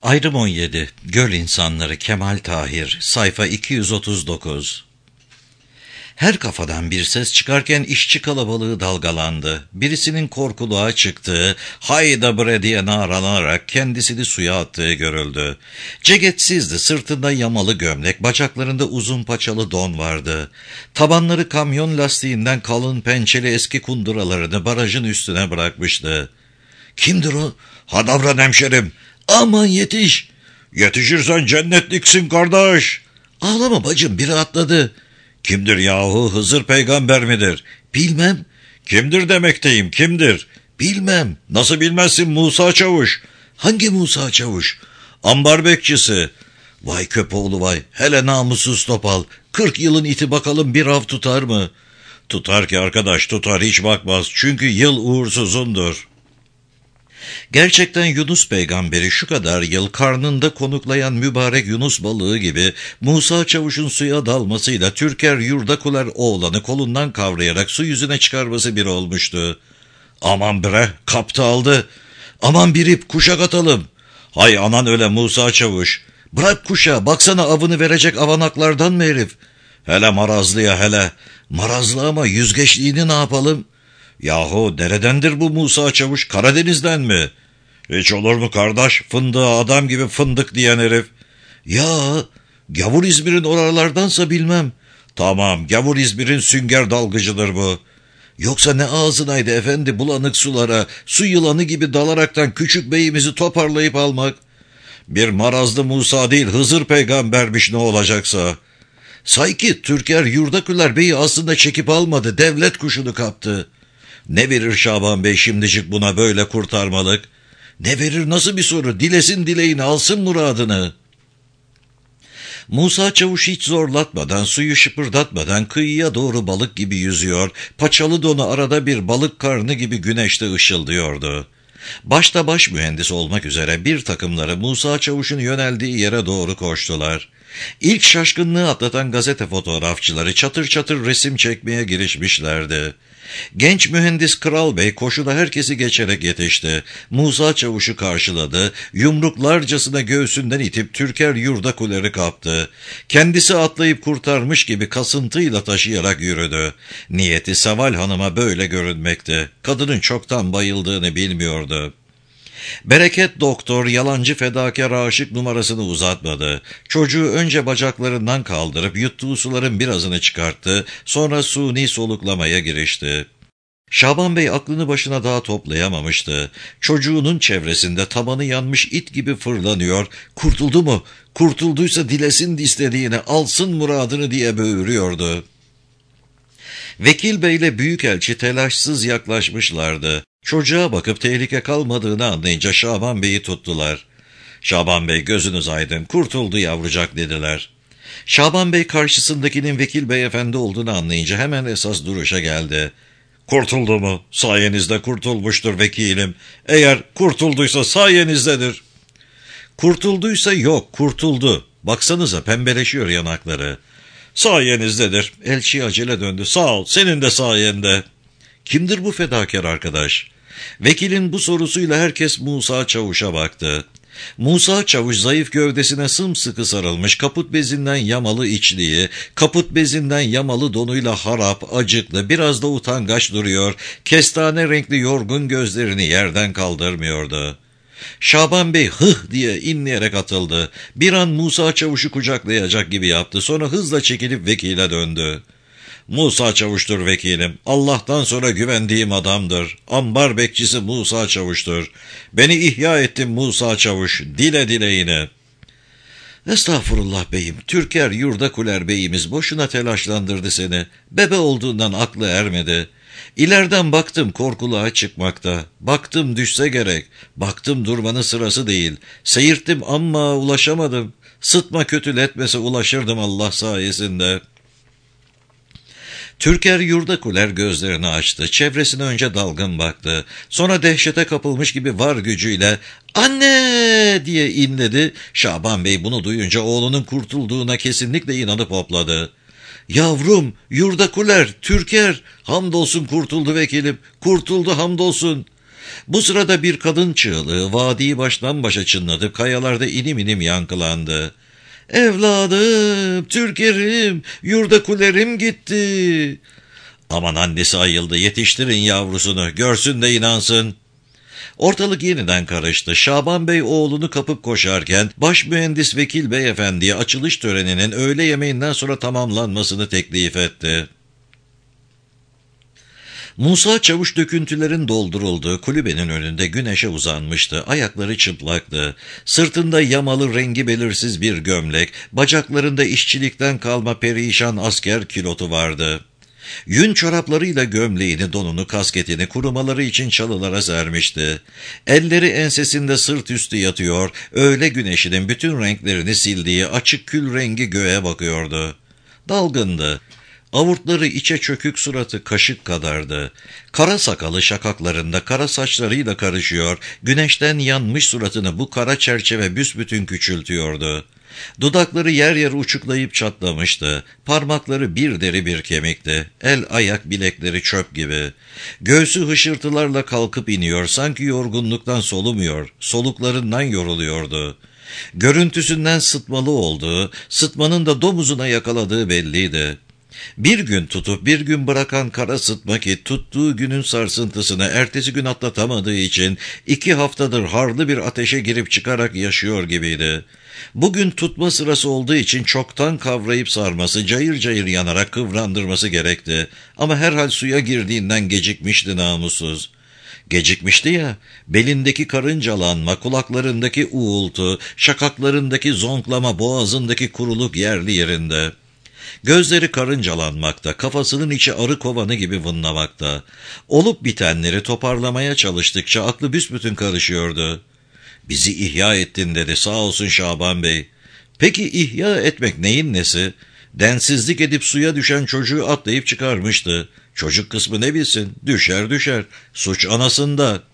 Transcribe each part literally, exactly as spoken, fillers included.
Ayrım on yedi. Göl İnsanları Kemal Tahir. Sayfa iki yüz otuz dokuz. Her kafadan bir ses çıkarken işçi kalabalığı dalgalandı. Birisinin korkuluğa çıktığı, hayda bre diye naralanarak kendisini suya attığı görüldü. Ceketsizdi, sırtında yamalı gömlek, bacaklarında uzun paçalı don vardı. Tabanları kamyon lastiğinden kalın pençeli eski kunduralarını barajın üstüne bırakmıştı. "Kimdir o?" "Ha davran hemşerim." "Aman yetiş." "Yetişirsen cennetliksin kardeş." "Ağlama bacım, biri atladı." "Kimdir yahu, Hızır peygamber midir?" "Bilmem." "Kimdir demekteyim, kimdir?" "Bilmem." "Nasıl bilmezsin, Musa Çavuş." "Hangi Musa Çavuş?" "Ambar bekçisi." "Vay köpoğlu vay, hele namussuz topal. Kırk yılın iti bakalım bir av tutar mı?" "Tutar ki arkadaş, tutar, hiç bakmaz, çünkü yıl uğursuzundur." Gerçekten Yunus peygamberi şu kadar yıl karnında konuklayan mübarek Yunus balığı gibi Musa Çavuş'un suya dalmasıyla Türker Yurdakuler oğlanı kolundan kavrayarak su yüzüne çıkarması bir olmuştu. "Aman bre, kaptı aldı." "Aman bir ip, kuşak atalım." "Hay anan öyle Musa Çavuş." "Bırak kuşa, baksana avını verecek avanaklardan mı herif?" "Hele marazlıya hele." "Marazlı ama yüzgeçliğini ne yapalım?" "Yahu deredendir bu Musa Çavuş, Karadeniz'den mi?" "Hiç olur mu kardeş, fındığa adam gibi fındık diyen herif." "Ya, gavur İzmir'in oralardansa bilmem." "Tamam, gavur İzmir'in sünger dalgıcıdır bu." "Yoksa ne ağzınaydı efendi bulanık sulara, su yılanı gibi dalaraktan küçük beyimizi toparlayıp almak?" "Bir marazlı Musa değil, Hızır peygambermiş ne olacaksa." "Say ki Türker Yurdaküller Bey'i aslında çekip almadı, devlet kuşunu kaptı." "Ne verir Şaban Bey şimdicik buna böyle kurtarmalık?" "Ne verir, nasıl bir soru, dilesin dileğini, alsın muradını." Musa Çavuş hiç zorlatmadan, suyu şıpırdatmadan kıyıya doğru balık gibi yüzüyor, paçalı donu arada bir balık karnı gibi güneşte ışıldıyordu. Başta baş mühendis olmak üzere bir takımları Musa Çavuş'un yöneldiği yere doğru koştular. İlk şaşkınlığı atlatan gazete fotoğrafçıları çatır çatır resim çekmeye girişmişlerdi. Genç mühendis Kral Bey koşuda herkesi geçerek yetişti. Musa Çavuş'u karşıladı, yumruklarcasına göğsünden itip Türker Yurdakuler'i kaptı. Kendisi atlayıp kurtarmış gibi kasıntıyla taşıyarak yürüdü. Niyeti Seval Hanım'a böyle görünmekti. Kadının çoktan bayıldığını bilmiyordu. Bereket doktor yalancı fedakar aşık numarasını uzatmadı. Çocuğu önce bacaklarından kaldırıp yuttuğu suların birazını çıkarttı, sonra suni soluklamaya girişti. Şaban Bey aklını başına daha toplayamamıştı. Çocuğunun çevresinde tabanı yanmış it gibi fırlanıyor, "Kurtuldu mu? Kurtulduysa dilesin istediğini, alsın muradını." diye böğürüyordu. Vekil Bey'le büyükelçi telaşsız yaklaşmışlardı. Çocuğa bakıp tehlike kalmadığını anlayınca Şaban Bey'i tuttular. "Şaban Bey gözünüz aydın, kurtuldu yavrucak." dediler. Şaban Bey karşısındakinin Vekil Beyefendi olduğunu anlayınca hemen esas duruşa geldi. "Kurtuldu mu? Sayenizde kurtulmuştur vekilim. Eğer kurtulduysa sayenizdedir." "Kurtulduysa yok, kurtuldu. Baksanıza pembeleşiyor yanakları." "Sayenizdedir." Elçi acele döndü. "Sağ ol, senin de sayende." "Kimdir bu fedakar arkadaş?" Vekilin bu sorusuyla herkes Musa Çavuş'a baktı. Musa Çavuş zayıf gövdesine sımsıkı sarılmış, kaput bezinden yamalı içliği, kaput bezinden yamalı donuyla harap, acıklı, biraz da utangaç duruyor, kestane renkli yorgun gözlerini yerden kaldırmıyordu. Şaban Bey hıh diye inleyerek atıldı. Bir an Musa Çavuş'u kucaklayacak gibi yaptı, sonra hızla çekilip vekile döndü. "Musa Çavuş'tur vekilim. Allah'tan sonra güvendiğim adamdır. Ambar bekçisi Musa Çavuş'tur. Beni ihya ettin Musa Çavuş. Dile dileğini." "Estağfurullah beyim. Türker Yurdakuler beyimiz boşuna telaşlandırdı seni. Bebe olduğundan aklı ermedi. İleriden baktım korkuluğa çıkmakta. Baktım düşse gerek. Baktım durmanın sırası değil. Seyirttim ama ulaşamadım. Sıtma kötületmese ulaşırdım Allah sayesinde." Türker Yurdakuler gözlerini açtı. Çevresine önce dalgın baktı. Sonra dehşete kapılmış gibi var gücüyle "Anne!" diye inledi. Şaban Bey bunu duyunca oğlunun kurtulduğuna kesinlikle inanıp hopladı. "Yavrum, Yurdakuler, Türker, hamdolsun kurtuldu vekilim, kurtuldu hamdolsun." Bu sırada bir kadın çığlığı vadiyi baştan başa çınladı, kayalarda inim inim yankılandı. Evladım, Türkerim, yurda kulerim gitti. Aman annesi ayıldı, yetiştirin yavrusunu, görsün de inansın. Ortalık yeniden karıştı. Şaban Bey oğlunu kapıp koşarken baş mühendis Vekil Beyefendi'ye açılış töreninin öğle yemeğinden sonra tamamlanmasını teklif etti. Musa Çavuş döküntülerin doldurulduğu kulübenin önünde güneşe uzanmıştı. Ayakları çıplaktı. Sırtında yamalı rengi belirsiz bir gömlek, bacaklarında işçilikten kalma perişan asker kilotu vardı. Yün çoraplarıyla gömleğini, donunu, kasketini kurumaları için çalılara sermişti. Elleri ensesinde sırt üstü yatıyor, öğle güneşinin bütün renklerini sildiği açık kül rengi göğe bakıyordu. Dalgındı. Avurtları içe çökük, suratı kaşık kadardı. Kara sakalı şakaklarında kara saçlarıyla karışıyor, güneşten yanmış suratını bu kara çerçeve büsbütün küçültüyordu. Dudakları yer yer uçuklayıp çatlamıştı. Parmakları bir deri bir kemikti. El ayak bilekleri çöp gibi. Göğsü hışırtılarla kalkıp iniyor, sanki yorgunluktan solumuyor, soluklarından yoruluyordu. Görüntüsünden sıtmalı olduğu, sıtmanın da domuzuna yakaladığı belliydi. Bir gün tutup bir gün bırakan kara sıtma ki tuttuğu günün sarsıntısını ertesi gün atlatamadığı için iki haftadır harlı bir ateşe girip çıkarak yaşıyor gibiydi. Bugün tutma sırası olduğu için çoktan kavrayıp sarması, cayır cayır yanarak kıvrandırması gerekti. Ama herhal suya girdiğinden gecikmişti namussuz. Gecikmişti ya, belindeki karıncalanma, kulaklarındaki uğultu, şakaklarındaki zonklama, boğazındaki kuruluk yerli yerinde. Gözleri karıncalanmakta, kafasının içi arı kovanı gibi vınlamakta. Olup bitenleri toparlamaya çalıştıkça aklı büsbütün karışıyordu. "Bizi ihya ettin" dedi, sağ olsun Şaban Bey. Peki ihya etmek neyin nesi? Densizlik edip suya düşen çocuğu atlayıp çıkarmıştı. Çocuk kısmı ne bilsin, düşer düşer, suç anasında.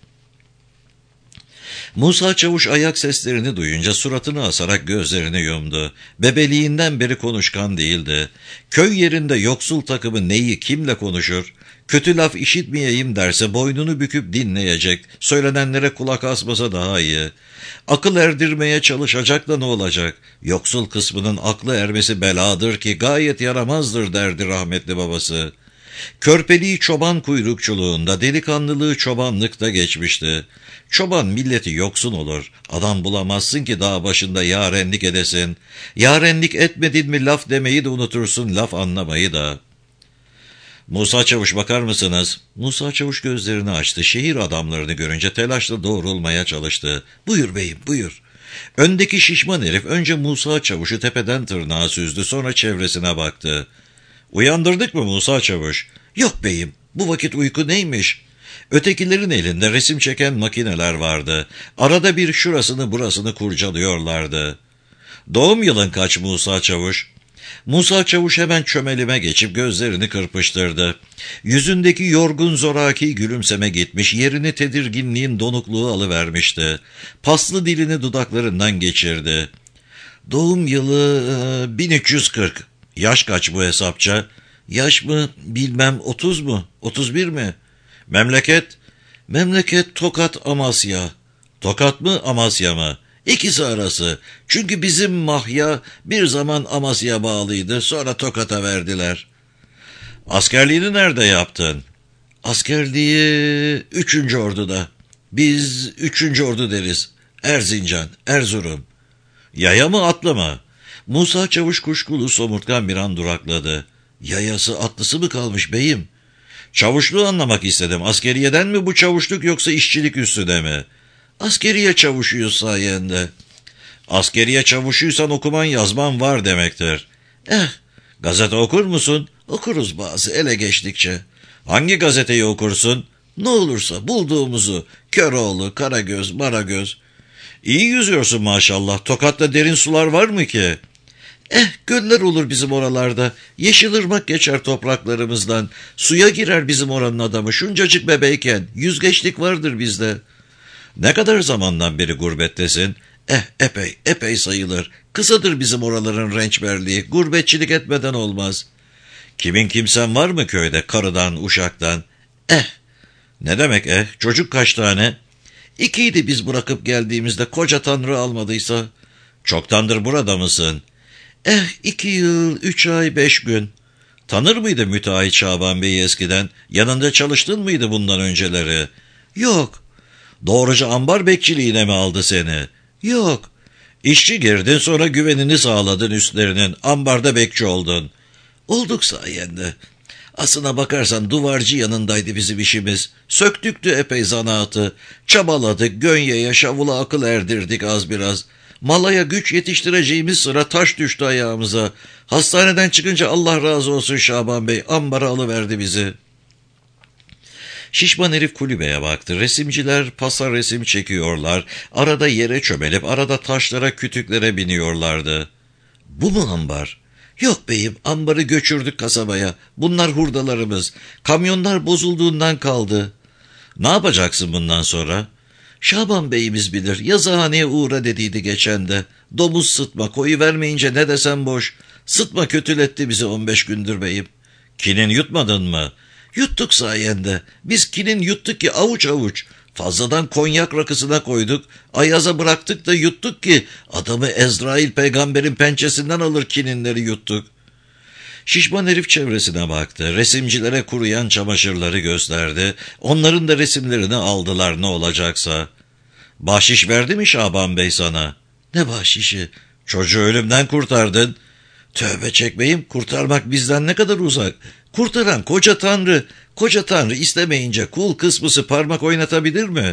Musa Çavuş ayak seslerini duyunca suratını asarak gözlerini yumdu. Bebeliğinden beri konuşkan değildi. Köy yerinde yoksul takımı neyi kimle konuşur? Kötü laf işitmeyeyim derse boynunu büküp dinleyecek, söylenenlere kulak asmasa daha iyi. Akıl erdirmeye çalışacak da ne olacak? Yoksul kısmının aklı ermesi beladır ki gayet yaramazdır derdi rahmetli babası. Körpeliği çoban kuyrukçuluğunda, delikanlılığı çobanlıkta geçmişti. Çoban milleti yoksun olur. Adam bulamazsın ki dağ başında yarenlik edesin. Yarenlik etmedin mi laf demeyi de unutursun, laf anlamayı da. "Musa Çavuş, bakar mısınız?" Musa Çavuş gözlerini açtı. Şehir adamlarını görünce telaşla doğrulmaya çalıştı. "Buyur beyim, buyur." Öndeki şişman herif önce Musa Çavuş'u tepeden tırnağa süzdü, sonra çevresine baktı. "Uyandırdık mı Musa Çavuş?" "Yok beyim, bu vakit uyku neymiş?" Ötekilerin elinde resim çeken makineler vardı. Arada bir şurasını burasını kurcalıyorlardı. "Doğum yılın kaç Musa Çavuş?" Musa Çavuş hemen çömelime geçip gözlerini kırpıştırdı. Yüzündeki yorgun zoraki gülümseme gitmiş, yerini tedirginliğin donukluğu alıvermişti. Paslı dilini dudaklarından geçirdi. "Doğum yılı e, bin üç yüz kırk. Yaş kaç bu hesapça?" "Yaş mı bilmem, otuz mu, otuz bir mi?" "Memleket?" "Memleket Tokat, Amasya." "Tokat mı, Amasya mı?" "İkisi arası. Çünkü bizim mahya bir zaman Amasya bağlıydı, sonra Tokat'a verdiler." "Askerliğini nerede yaptın?" "Askerliği üçüncü orduda. Biz üçüncü ordu deriz. Erzincan, Erzurum." "Yaya mı, atlı mı?" Musa Çavuş kuşkulu, somurtkan bir an durakladı. "Yayası atlısı mı kalmış beyim?" "Çavuşluğu anlamak istedim. Askeriyeden mi bu çavuşluk, yoksa işçilik üstüne mi?" "Askeriye çavuşuyuz sayende." "Askeriye çavuşuysan okuman yazman var demektir." "Eh, gazete okur musun?" "Okuruz bazı, ele geçtikçe." "Hangi gazeteyi okursun?" "Ne olursa, bulduğumuzu. Köroğlu, Karagöz, Maragöz." "İyi yüzüyorsun maşallah. Tokat'ta derin sular var mı ki?" "Eh, göller olur bizim oralarda. Yeşilırmak geçer topraklarımızdan. Suya girer bizim oranın adamı. Şuncacık bebeyken. Yüzgeçlik vardır bizde." "Ne kadar zamandan beri gurbettesin?" "Eh, epey, epey sayılır. Kısadır bizim oraların rençberliği. Gurbetçilik etmeden olmaz." "Kimin kimsen var mı köyde, karıdan, uşaktan?" "Eh, Ne demek eh? Çocuk kaç tane? İkiydi biz bırakıp geldiğimizde, koca Tanrı almadıysa. Çoktandır burada mısın? Eh iki yıl, üç ay, beş gün. Tanır mıydı müteahhit Şaban Bey'i eskiden? Yanında çalıştın mıydı bundan önceleri? Yok. Doğruca ambar bekçiliğine mi aldı seni? Yok. İşçi girdin, sonra güvenini sağladın üstlerinin. Ambarda bekçi oldun. Olduk sayende. Aslına bakarsan duvarcı yanındaydı bizim işimiz. Söktüktü epey zanaatı. Çabaladık, gönyeye şavula akıl erdirdik az biraz. Malaya güç yetiştireceğimiz sıra taş düştü ayağımıza. Hastaneden çıkınca Allah razı olsun Şaban Bey ambara alıverdi bizi. Şişman herif kulübeye baktı. Resimciler pasa resim çekiyorlar. Arada yere çömelip arada taşlara, kütüklere biniyorlardı. Bu mu ambar? Yok beyim, ambarı göçürdük kasabaya. Bunlar hurdalarımız. Kamyonlar bozulduğundan kaldı. Ne yapacaksın bundan sonra? Şaban beyimiz bilir. Yazıhaneye uğra dediydi geçen de. Domuz sıtma, koyu vermeyince ne desem boş. Sıtma kötületti bizi on beş gündür beyim. Kinin yutmadın mı? Yuttuk sayende. Biz kinin yuttuk ki avuç avuç. Fazladan konyak rakısına koyduk. Ayaza bıraktık da yuttuk ki adamı Ezrail peygamberin pençesinden alır kininleri yuttuk. Şişman herif çevresine baktı. Resimcilere kuruyan çamaşırları gösterdi. Onların da resimlerini aldılar ne olacaksa. Bahşiş verdi mi Şaban Bey sana? Ne bahşişi? Çocuğu ölümden kurtardın. Tövbe çekmeyim, kurtarmak bizden ne kadar uzak. Kurtaran koca Tanrı. Koca Tanrı istemeyince kul kısmısı parmak oynatabilir mi?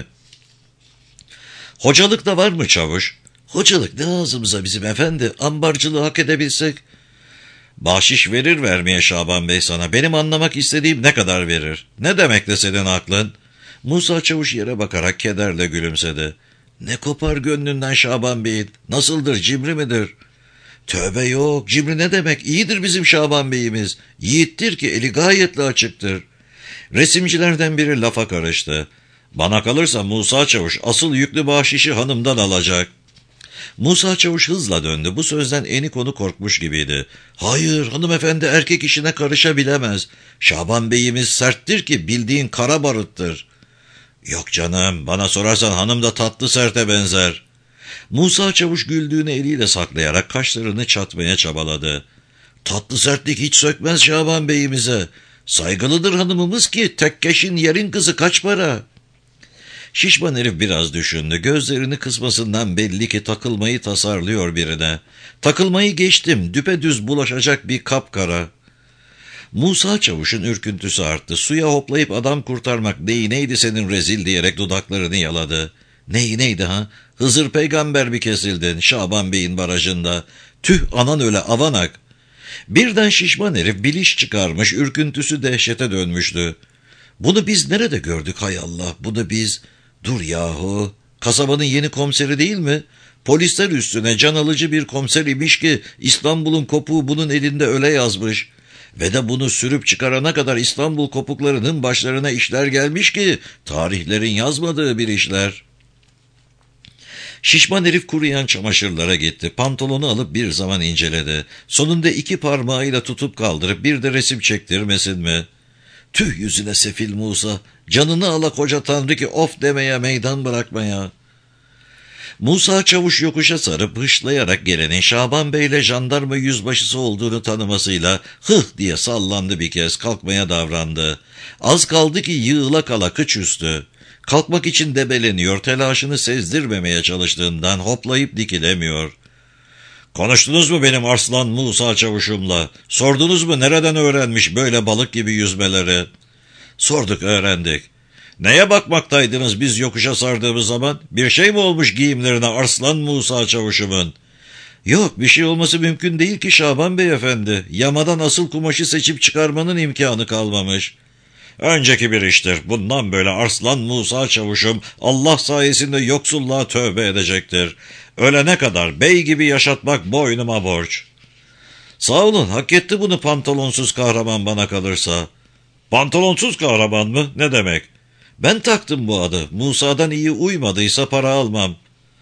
Hocalık da var mı çavuş? Hocalık ne ağzımıza bizim efendi, ambarcılığı hak edebilsek. Bahşiş verir vermeye Şaban Bey sana. Benim anlamak istediğim ne kadar verir? Ne demek de senin aklın? Musa çavuş yere bakarak kederle gülümsedi. Ne kopar gönlünden Şaban Bey'in? Nasıldır, cimri midir? Tövbe yok, cimri ne demek? İyidir bizim Şaban Bey'imiz. Yiğittir ki eli gayetle açıktır. Resimcilerden biri lafa karıştı. Bana kalırsa Musa çavuş asıl yüklü bahşişi hanımdan alacak. Musa çavuş hızla döndü. Bu sözden eni konu korkmuş gibiydi. Hayır, hanımefendi erkek işine karışabilemez. Şaban Bey'imiz serttir ki bildiğin kara barıttır. Yok canım, bana sorarsan hanım da tatlı serte benzer. Musa çavuş güldüğünü eliyle saklayarak kaşlarını çatmaya çabaladı. Tatlı sertlik hiç sökmez Şaban Bey'imize. Saygılıdır hanımımız ki tekkeşin yerin kızı kaç para? Şişman herif biraz düşündü. Gözlerini kısmasından belli ki takılmayı tasarlıyor birine. Takılmayı geçtim, düpedüz bulaşacak bir kapkara. Musa çavuşun ürküntüsü arttı. Suya hoplayıp adam kurtarmak neyi neydi senin rezil diyerek dudaklarını yaladı. Neyi neydi ha? Hızır peygamber mi kesildin Şaban Bey'in barajında? Tüh anan öyle avanak. Birden şişman herif biliş çıkarmış, ürküntüsü dehşete dönmüştü. Bunu biz nerede gördük hay Allah, bunu biz... Dur yahu, kasabanın yeni komiseri değil mi? Polisler üstüne can alıcı bir komiser imiş ki İstanbul'un kopuğu bunun elinde öyle yazmış. Ve de bunu sürüp çıkarana kadar İstanbul kopuklarının başlarına işler gelmiş ki tarihlerin yazmadığı bir işler. Şişman herif kuruyan çamaşırlara gitti. Pantolonu alıp bir zaman inceledi. Sonunda iki parmağıyla tutup kaldırıp bir de resim çektirmesin mi? Tüh yüzüne sefil Musa. Canını ala koca Tanrı ki of demeye meydan bırakmaya. Musa çavuş yokuşa sarıp hışlayarak gelenin Şaban Bey'le jandarma yüzbaşısı olduğunu tanımasıyla hıh diye sallandı bir kez, kalkmaya davrandı. Az kaldı ki yığıla kala kıç üstü. Kalkmak için debeleniyor, telaşını sezdirmemeye çalıştığından hoplayıp dikilemiyor. Konuştunuz mu benim Arslan Musa çavuşumla? Sordunuz mu nereden öğrenmiş böyle balık gibi yüzmeleri? Sorduk, öğrendik. Neye bakmaktaydınız biz yokuşa sardığımız zaman? Bir şey mi olmuş giyimlerine Arslan Musa çavuşumun? Yok, bir şey olması mümkün değil ki Şaban Beyefendi. Yamadan asıl kumaşı seçip çıkarmanın imkanı kalmamış. Önceki bir iştir. Bundan böyle Arslan Musa çavuşum Allah sayesinde yoksulluğa tövbe edecektir. Ölene kadar bey gibi yaşatmak boynuma borç. Sağ olun, hak etti bunu pantolonsuz kahraman bana kalırsa. Pantolonsuz kahraman mı? Ne demek? Ben taktım bu adı. Musa'dan iyi uymadıysa para almam.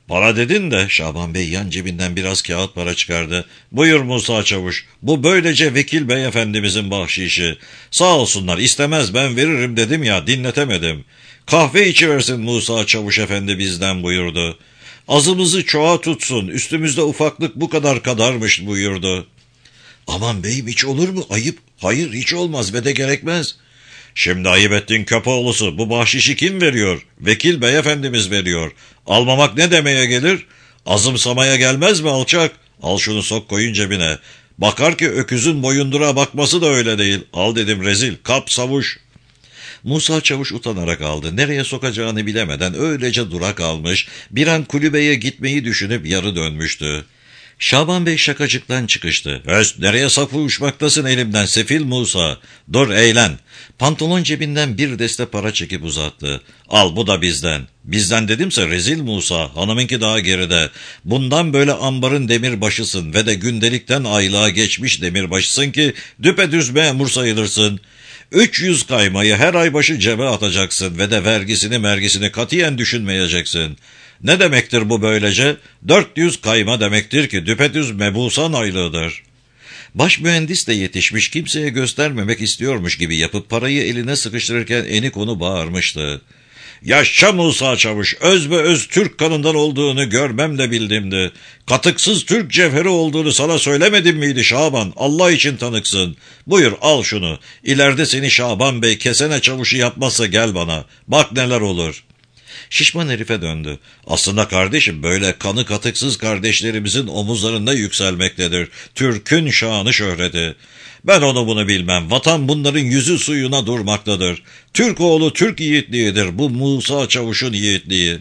Para dedin de Şaban Bey yan cebinden biraz kağıt para çıkardı. Buyur Musa Çavuş, bu böylece vekil beyefendimizin bahşişi. Sağ olsunlar, istemez ben veririm dedim ya, dinletemedim. Kahve içiversin Musa Çavuş efendi bizden buyurdu. Azımızı çoğa tutsun, üstümüzde ufaklık bu kadar kadarmış buyurdu. Aman beyim, hiç olur mu? Ayıp. Hayır, hiç olmaz ve de gerekmez. Şimdi ayıp ettin köpoğlusu, bu bahşişi kim veriyor? Vekil beyefendimiz veriyor. Almamak ne demeye gelir? Azımsamaya gelmez mi alçak? Al şunu, sok koyun cebine. Bakar ki öküzün boyundura bakması da öyle değil. Al dedim rezil, kap savuş. Musa Çavuş utanarak aldı. Nereye sokacağını bilemeden öylece dura kalmış, bir an kulübeye gitmeyi düşünüp yarı dönmüştü. Şaban Bey şakacıktan çıkıştı. "Höst, nereye sapı uçmaktasın elimden sefil Musa? Dur, eğlen." Pantolon cebinden bir deste para çekip uzattı. "Al, bu da bizden." "Bizden dedimse rezil Musa, hanımınki daha geride. Bundan böyle ambarın demirbaşısın ve de gündelikten aylığa geçmiş demirbaşısın ki düpedüz memur sayılırsın. Üç yüz kaymayı her ay başı cebe atacaksın ve de vergisini mergisini katiyen düşünmeyeceksin. Ne demektir bu böylece? Dört yüz kayma demektir ki düpedüz mebusan aylığıdır." Baş mühendis de yetişmiş, kimseye göstermemek istiyormuş gibi yapıp parayı eline sıkıştırırken enik onu bağırmıştı. "Yaşa Musa Çavuş, öz be öz Türk kanından olduğunu görmemle bildimdi. Katıksız Türk cevheri olduğunu sana söylemedim miydi Şaban? Allah için tanıksın. Buyur, al şunu. İleride seni Şaban Bey kesene çavuşu yapmazsa gel bana. Bak neler olur." Şişman herife döndü. "Aslında kardeşim, böyle kanı katıksız kardeşlerimizin omuzlarında yükselmektedir Türk'ün şanı şöhreti. Ben onu bunu bilmem. Vatan bunların yüzü suyuna durmaktadır. Türk oğlu Türk yiğitliğidir. Bu Musa Çavuş'un yiğitliği."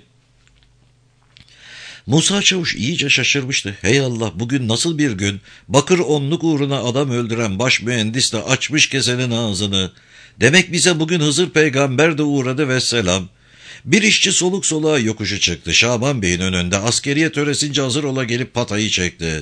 Musa Çavuş iyice şaşırmıştı. Hey Allah, bugün nasıl bir gün? Bakır onluk uğruna adam öldüren baş mühendis de açmış kesenin ağzını. Demek bize bugün Hızır peygamber de uğradı vesselam. Bir işçi soluk soluğa yokuşu çıktı. Şaban Bey'in önünde askeriye töresince hazır ola gelip patayı çekti.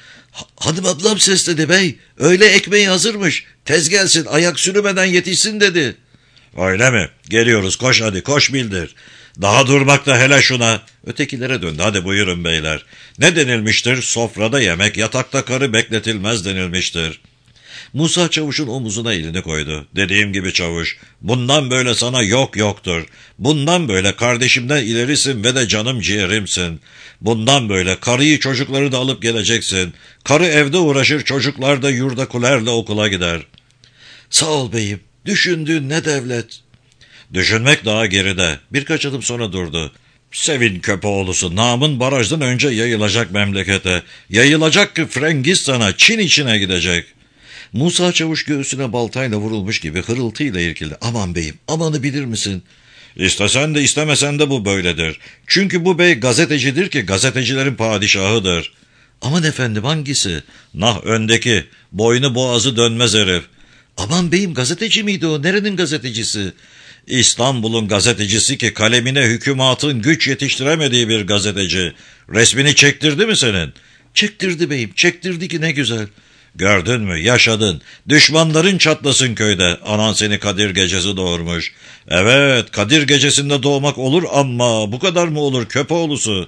"Hanım ablam sesledi bey. Öğle ekmeği hazırmış. Tez gelsin, ayak sürümeden yetişsin" dedi. "Öyle mi? Geliyoruz, koş hadi, koş bildir. Daha durmakta hele şuna." Ötekilere döndü. "Hadi buyurun beyler. Ne denilmiştir? Sofrada yemek, yatakta karı bekletilmez denilmiştir." Musa Çavuş'un omuzuna elini koydu. "Dediğim gibi Çavuş, bundan böyle sana yok yoktur. Bundan böyle kardeşimden ilerisin ve de canım ciğerimsin. Bundan böyle karıyı çocukları da alıp geleceksin. Karı evde uğraşır, çocuklar da yurda kulerle okula gider." "Sağ ol beyim, düşündüğün ne devlet." "Düşünmek daha geride." Birkaç adım sonra durdu. "Sevin köpoğlusu, namın barajdan önce yayılacak memlekete. Yayılacak ki Frangistan'a, Çin içine gidecek." Musa Çavuş göğsüne baltayla vurulmuş gibi hırıltıyla irkildi. "Aman beyim, amanı bilir misin?" "İstesen de istemesen de bu böyledir. Çünkü bu bey gazetecidir ki gazetecilerin padişahıdır." "Aman efendim, hangisi?" "Nah, öndeki, boynu boğazı dönmez herif." "Aman beyim, gazeteci miydi o? Nerenin gazetecisi?" "İstanbul'un gazetecisi ki kalemine hükümatın güç yetiştiremediği bir gazeteci. Resmini çektirdi mi senin?" "Çektirdi beyim, çektirdi ki ne güzel." "Gördün mü, yaşadın. Düşmanların çatlasın köyde. Anan seni Kadir Gecesi doğurmuş." "Evet, Kadir Gecesi'nde doğmak olur ama bu kadar mı olur köpoğlusu?"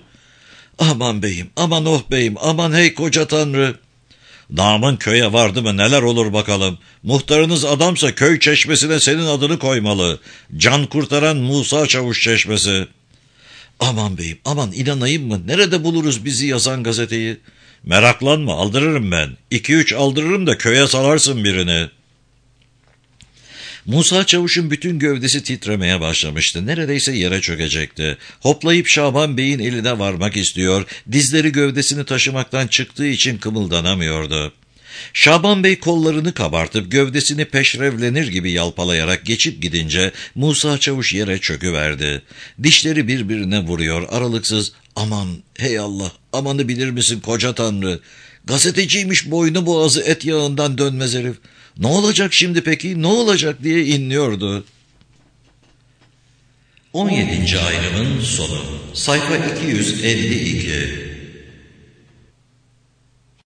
"Aman beyim, aman oh beyim, aman hey koca tanrı." "Namın köye vardı mı neler olur bakalım. Muhtarınız adamsa köy çeşmesine senin adını koymalı. Can kurtaran Musa Çavuş çeşmesi." "Aman beyim, aman inanayım mı? Nerede buluruz bizi yazan gazeteyi?" "Meraklanma, aldırırım ben. İki üç aldırırım da köye salarsın birini." Musa Çavuş'un bütün gövdesi titremeye başlamıştı. Neredeyse yere çökecekti. Hoplayıp Şaban Bey'in eline varmak istiyor, dizleri gövdesini taşımaktan çıktığı için kımıldanamıyordu. Şaban Bey kollarını kabartıp gövdesini peşrevlenir gibi yalpalayarak geçip gidince Musa Çavuş yere çöküverdi. Dişleri birbirine vuruyor aralıksız. "Aman hey Allah, amanı bilir misin koca tanrı? Gazeteciymiş, boynu boğazı et yağından dönmez herif. Ne olacak şimdi peki, ne olacak?" diye inliyordu. on yedinci ayrımın sonu. Sayfa iki yüz elli iki.